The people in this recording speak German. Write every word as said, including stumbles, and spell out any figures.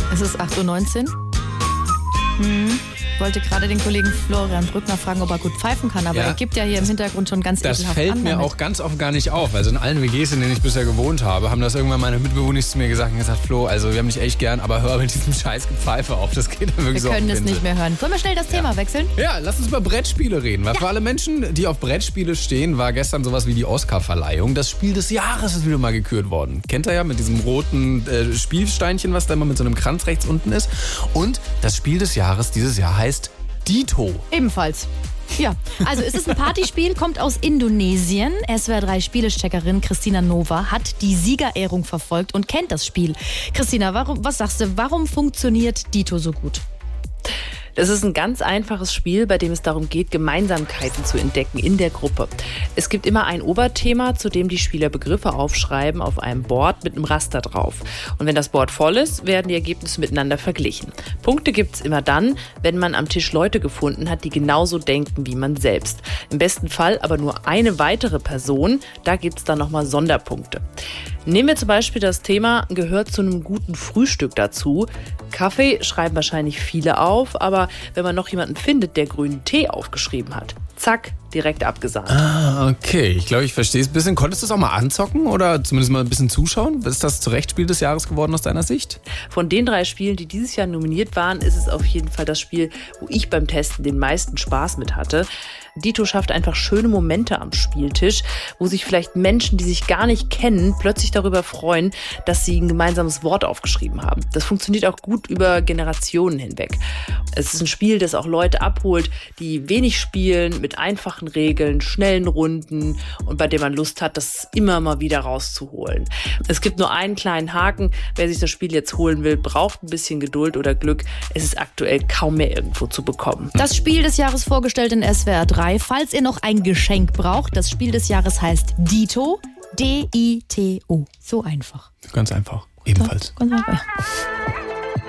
Es ist acht Uhr neunzehn. Hm. Ich wollte gerade den Kollegen Florian Brückner fragen, ob er gut pfeifen kann, aber ja. er gibt ja hier im Hintergrund schon ganz Das ekelhaft fällt an mir damit. auch ganz oft gar nicht auf. Also in allen W Gs, in denen ich bisher gewohnt habe, haben das irgendwann meine Mitbewohner zu mir gesagt und gesagt, Flo, also wir haben dich echt gern, aber hör mit diesem scheiß Gepfeife auf. Das geht dann wirklich Wir so können auf es den nicht mehr hören. Wollen wir schnell das Thema ja. wechseln? Ja, lass uns über Brettspiele reden. Weil ja. für alle Menschen, die auf Brettspiele stehen, war gestern sowas wie die Oscar-Verleihung. Das Spiel des Jahres ist wieder mal gekürt worden. Kennt ihr ja, mit diesem roten äh, Spielsteinchen, was da immer mit so einem Kranz rechts unten ist. Und das Spiel des Jahres dieses Jahr heißt Dito. Ebenfalls. Ja, also es ist ein Partyspiel, kommt aus Indonesien. S W R drei Spielecheckerin Christina Nova hat die Siegerehrung verfolgt und kennt das Spiel. Christina, warum, was sagst du, warum funktioniert Dito so gut? Das ist ein ganz einfaches Spiel, bei dem es darum geht, Gemeinsamkeiten zu entdecken in der Gruppe. Es gibt immer ein Oberthema, zu dem die Spieler Begriffe aufschreiben auf einem Board mit einem Raster drauf. Und wenn das Board voll ist, werden die Ergebnisse miteinander verglichen. Punkte gibt es immer dann, wenn man am Tisch Leute gefunden hat, die genauso denken wie man selbst. Im besten Fall aber nur eine weitere Person, da gibt es dann nochmal Sonderpunkte. Nehmen wir zum Beispiel das Thema, gehört zu einem guten Frühstück dazu. Kaffee schreiben wahrscheinlich viele auf, aber wenn man noch jemanden findet, der grünen Tee aufgeschrieben hat, zack, direkt abgesahnt. Ah, okay. Ich glaube, ich verstehe es ein bisschen. Konntest du es auch mal anzocken oder zumindest mal ein bisschen zuschauen? Ist das zu Recht Spiel des Jahres geworden aus deiner Sicht? Von den drei Spielen, die dieses Jahr nominiert waren, ist es auf jeden Fall das Spiel, wo ich beim Testen den meisten Spaß mit hatte. Dito schafft einfach schöne Momente am Spieltisch, wo sich vielleicht Menschen, die sich gar nicht kennen, plötzlich darüber freuen, dass sie ein gemeinsames Wort aufgeschrieben haben. Das funktioniert auch gut über Generationen hinweg. Es ist ein Spiel, das auch Leute abholt, die wenig spielen, mit einfachen Regeln, schnellen Runden und bei dem man Lust hat, das immer mal wieder rauszuholen. Es gibt nur einen kleinen Haken. Wer sich das Spiel jetzt holen will, braucht ein bisschen Geduld oder Glück. Es ist aktuell kaum mehr irgendwo zu bekommen. Das Spiel des Jahres vorgestellt in S W R drei. Falls ihr noch ein Geschenk braucht, das Spiel des Jahres heißt Dito. D I T O. So einfach. Ganz einfach. Ebenfalls. Ganz einfach.